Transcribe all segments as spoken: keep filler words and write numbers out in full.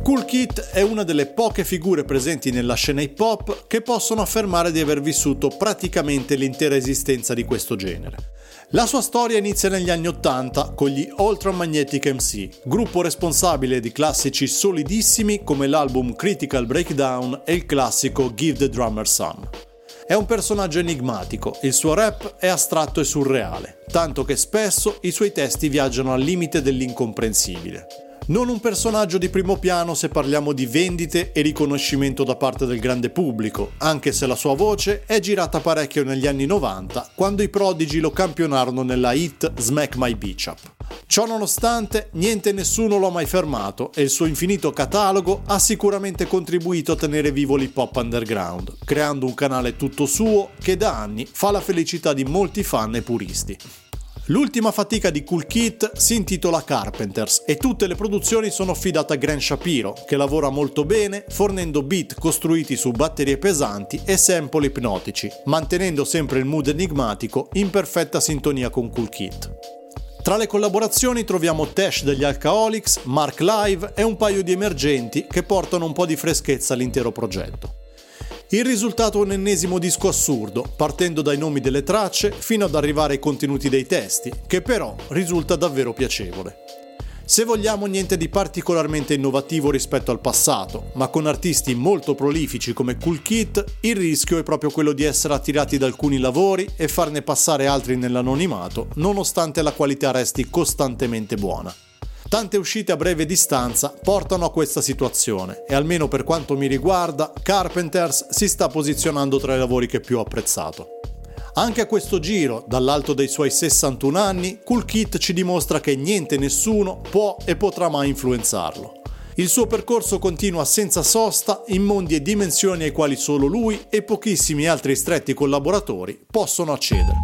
Kool Keith è una delle poche figure presenti nella scena hip hop che possono affermare di aver vissuto praticamente l'intera esistenza di questo genere. La sua storia inizia negli anni ottanta con gli Ultramagnetic M C, gruppo responsabile di classici solidissimi come l'album Critical Breakdown e il classico Give the Drummer Some. È un personaggio enigmatico, il suo rap è astratto e surreale, tanto che spesso i suoi testi viaggiano al limite dell'incomprensibile. Non un personaggio di primo piano se parliamo di vendite e riconoscimento da parte del grande pubblico, anche se la sua voce è girata parecchio negli anni novanta, quando i Prodigy lo campionarono nella hit Smack My Bitch Up. Ciò nonostante, niente e nessuno lo ha mai fermato e il suo infinito catalogo ha sicuramente contribuito a tenere vivo l'hip hop underground, creando un canale tutto suo che da anni fa la felicità di molti fan e puristi. L'ultima fatica di Kool Keith si intitola Carpenters e tutte le produzioni sono affidate a Grant Shapiro, che lavora molto bene fornendo beat costruiti su batterie pesanti e sample ipnotici, mantenendo sempre il mood enigmatico in perfetta sintonia con Kool Keith. Tra le collaborazioni troviamo Tash degli Alcoholics, Mark Live e un paio di emergenti che portano un po' di freschezza all'intero progetto. Il risultato è un ennesimo disco assurdo, partendo dai nomi delle tracce fino ad arrivare ai contenuti dei testi, che però risulta davvero piacevole. Se vogliamo, niente di particolarmente innovativo rispetto al passato, ma con artisti molto prolifici come Kool Keith, il rischio è proprio quello di essere attirati da alcuni lavori e farne passare altri nell'anonimato, nonostante la qualità resti costantemente buona. Tante uscite a breve distanza portano a questa situazione e almeno per quanto mi riguarda, Carpenters si sta posizionando tra i lavori che più ho apprezzato. Anche a questo giro, dall'alto dei suoi sessantuno anni, Kool Keith ci dimostra che niente e nessuno può e potrà mai influenzarlo. Il suo percorso continua senza sosta in mondi e dimensioni ai quali solo lui e pochissimi altri stretti collaboratori possono accedere.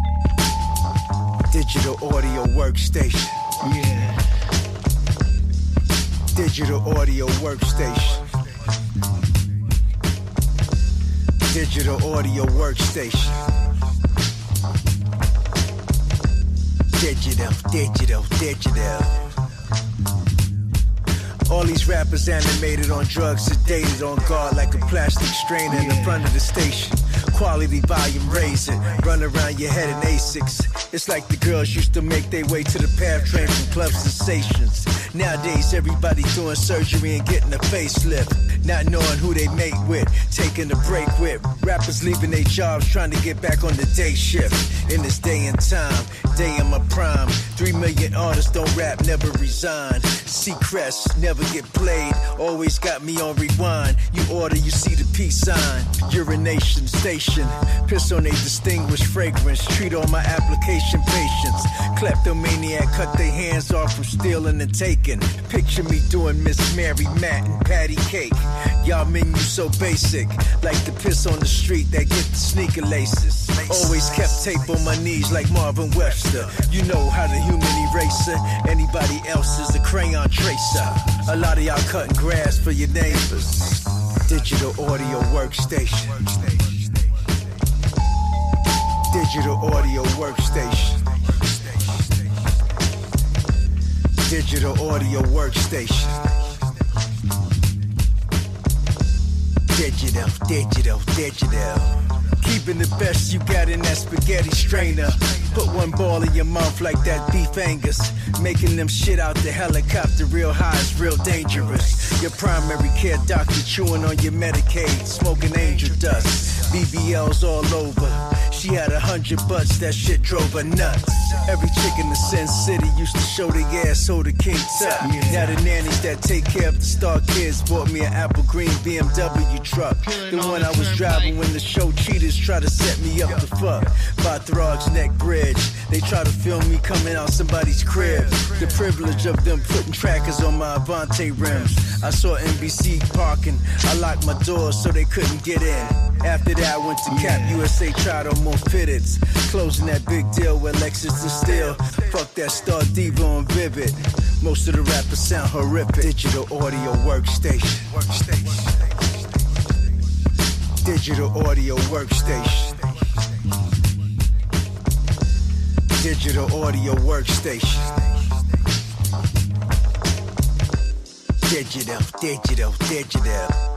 Digital audio workstation. Yeah. Digital audio workstation. Digital audio workstation. Digital, digital, digital. All these rappers animated on drugs, sedated on guard like a plastic strainer in the front of the station. Quality volume raising, run around your head in Asics. It's like the girls used to make their way to the path train from club sensations. Nowadays everybody doing surgery and getting a facelift, not knowing who they mate with, taking a break with. Rappers leaving their jobs trying to get back on the day shift. In this day and time, day in my prime, three million artists don't rap, never resign. Seacrest never get played, always got me on rewind. You order, you see the peace sign. Urination station, piss on a distinguished fragrance. Treat all my application patients. Kleptomaniac cut their hands off from stealing and taking. Picture me doing Miss Mary Matt and Patty Cake. Y'all menu so basic, like the piss on the street that get the sneaker laces. Always kept tape on my knees like Marvin Webster. You know how the human eraser, anybody else is a crayon tracer. A lot of y'all cutting grass for your neighbors. Digital audio workstation. Digital audio workstation. Digital audio workstation. Digital, digital, digital. Keeping the best you got in that spaghetti strainer. Put one ball in your mouth like that beef Angus. Making them shit out the helicopter real high is real dangerous. Your primary care doctor chewing on your Medicaid, smoking angel dust. B B Ls all over. She had a hundred butts, that shit drove her nuts. Every chick in the Sin City used to show the asshole to King Tut. Now the nannies that take care of the star kids bought me an apple green B M W truck. The one I was driving when the show cheaters try to set me up to fuck. By Throg's Neck Bridge, they try to film me coming out somebody's crib. The privilege of them putting trackers on my Avante rims. I saw N B C parking, I locked my doors so they couldn't get in. After that I went to Cap U S A, tried on more fitteds. Closing that big deal with Lexus and Steel. Fuck that Star Diva on Vivid. Most of the rappers sound horrific. Digital audio workstation. Workstation. Digital audio workstation. Digital audio workstation. digital, digital, digital.